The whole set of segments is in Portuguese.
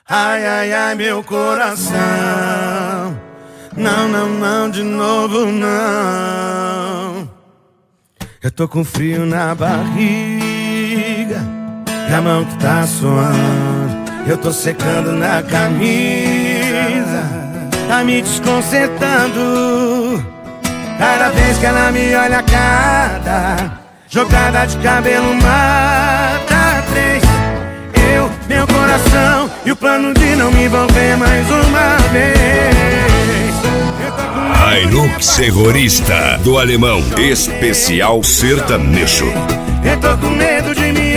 Ai, ai, ai, meu coração. Não, não, não, de novo não. Eu tô com frio na barriga e a mão que tá suando. Eu tô secando na camisa, tá me desconcertando. Cada vez que ela me olha, cada jogada de cabelo mata três. Eu, meu coração e o plano de não me envolver mais uma vez. Hilux Terrorista do Alemão, especial sertanejo. Eu tô com medo de me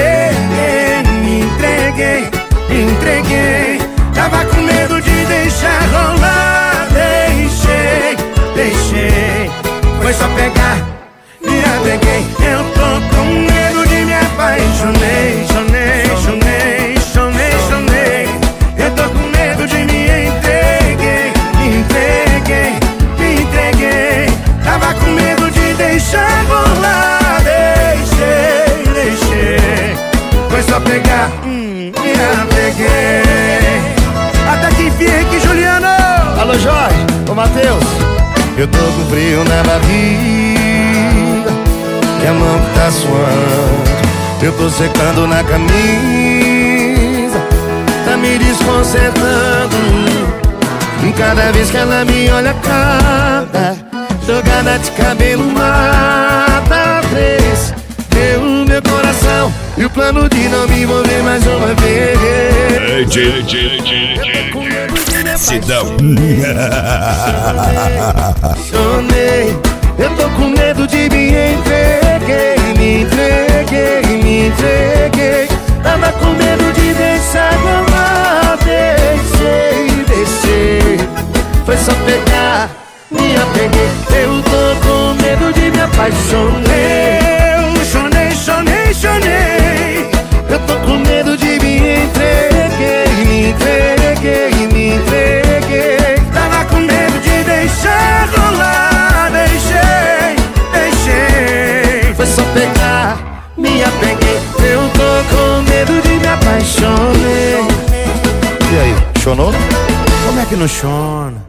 entreguei. Tava com medo de deixar rolar. Deixei. Foi só pegar, me apeguei. Eu tô com medo de me apaixonei. Eu tô com medo de me entreguei. Tava com medo de deixar rolar. Deixei. Foi só pegar, me apeguei. Até que enfim aqui, Juliano. Alô, Jorge, ô Matheus. Eu tô com frio na barriga e a mão que tá suando. Eu tô secando na camisa, tá me desconcertando. E cada vez que ela me olha, cada jogada de cabelo mata três. Meu coração e o plano de não me envolver mais uma vez. Sidão. Eu tô com medo de me entreguei. Tava com medo de deixar rolar. Deixei. Foi só pegar, me apeguei. Eu tô com medo de me apaixonei. Eu tô com medo de me entreguei. Tava com medo de deixar rolar. Deixei. Foi só pegar, me apeguei. Eu tô com medo de me apaixonei. E aí, chonou? Como é que não chona?